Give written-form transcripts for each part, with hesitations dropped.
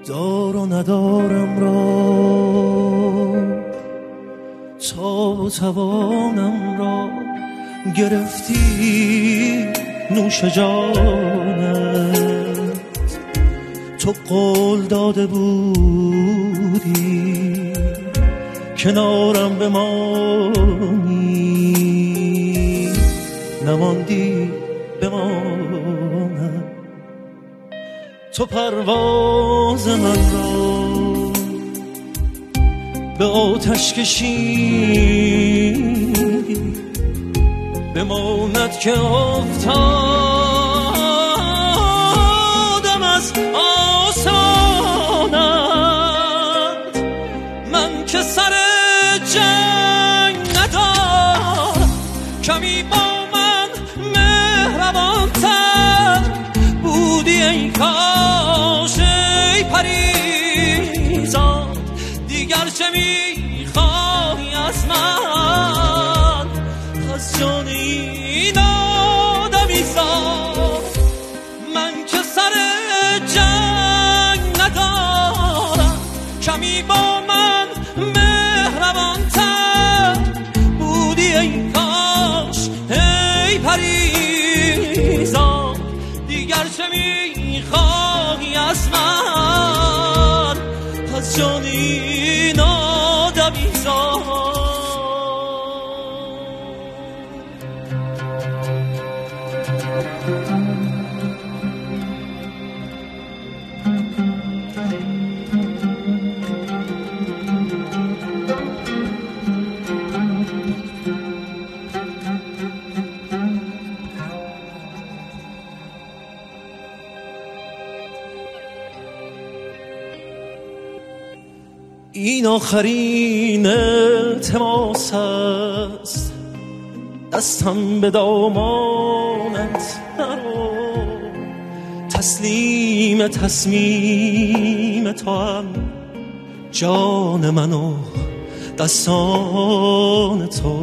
دار و ندارم را، تاب و توانم را گرفتی نوش جانت. تو قول داده بودی کنارم بمانی، نماندی بمانم. تو پرواز من را به آتش کشیدی، بماند که افتادم از آسانت. من که سر جنگ ندارم، کمی با من مهربان‌تر بودی ای کاش ای پریزاد. دیگر چه میخواهی از من، از جان این آدمیزاد. من که سر جنگ ندارم، کمی با من مهربان‌تر بودی ای کاش ای پریزاد. دیگر چه میخواهی از من، از جان این آدمیزاد. این آخرین التماس است، دستم به دامانت نرو. تسلیم تصمیم تو هم جان من و دستان تو.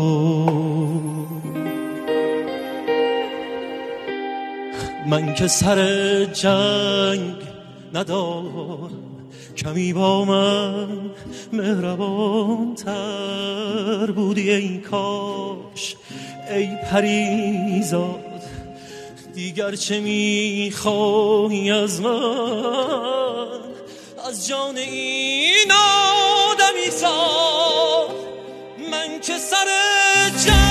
من که سر جنگ ندارم، کمی با من مهربان‌تر بودی ای کاش ای پریزاد. دیگر چه میخواهی از من، از جان این آدمیزاد. من که سر جنگ